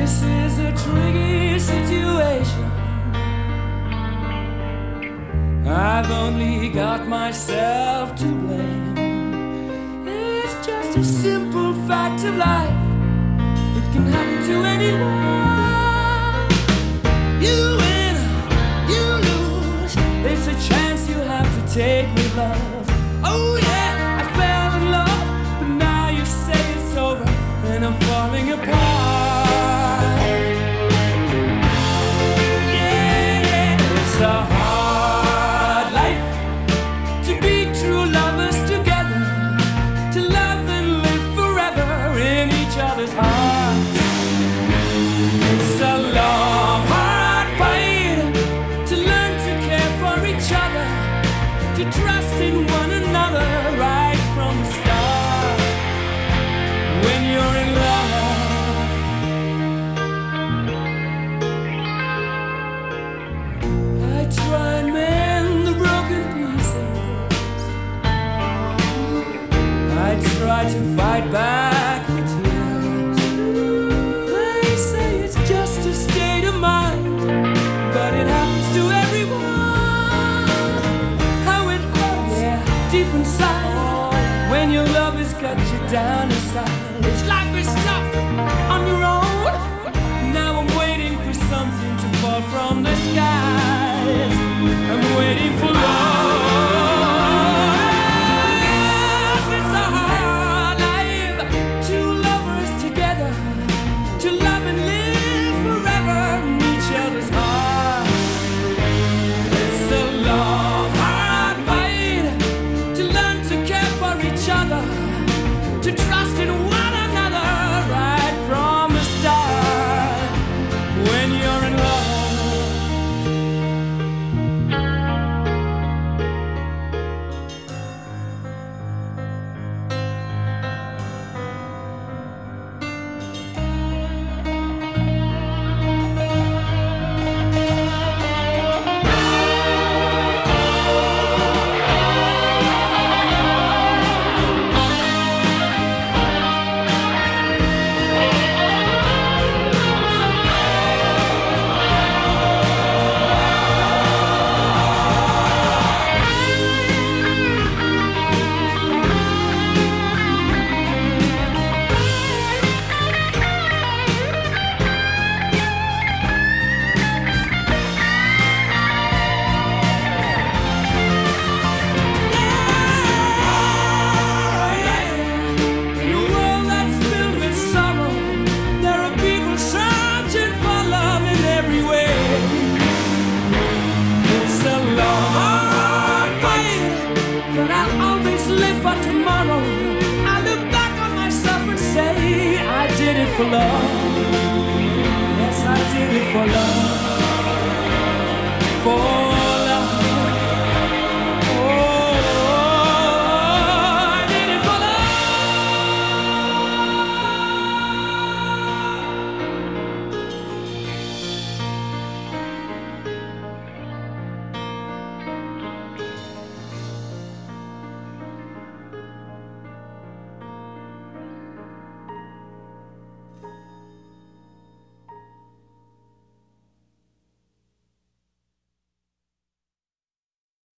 This is a tricky situation. I've only got myself to blame. It's just a simple fact of life. It can happen to anyone. You win, you lose. It's a chance you have to take with love. Oh yeah, I fell in love, but now you say it's over and I'm falling apart. Yeah, it's a hard life to be true lovers together, to love and live forever in each other's hearts. It's a long, hard fight to learn to care for each other, to trust in one another right from the start. When you're in love, I try and mend the broken pieces. I try to fight back the tears. They say it's just a state of mind, but it happens to everyone. How it hurts, yeah, deep inside, when your love has got you down inside. It's life is tough on your own. Now I'm waiting for something to fall from the skies. I'm waiting for love. It's a hard life, two lovers together, to love and live forever in each other's hearts. It's a long, hard fight to learn to care for each other, to trust in one another right from the start. When you're in love, for love. Yes, I did it for love. For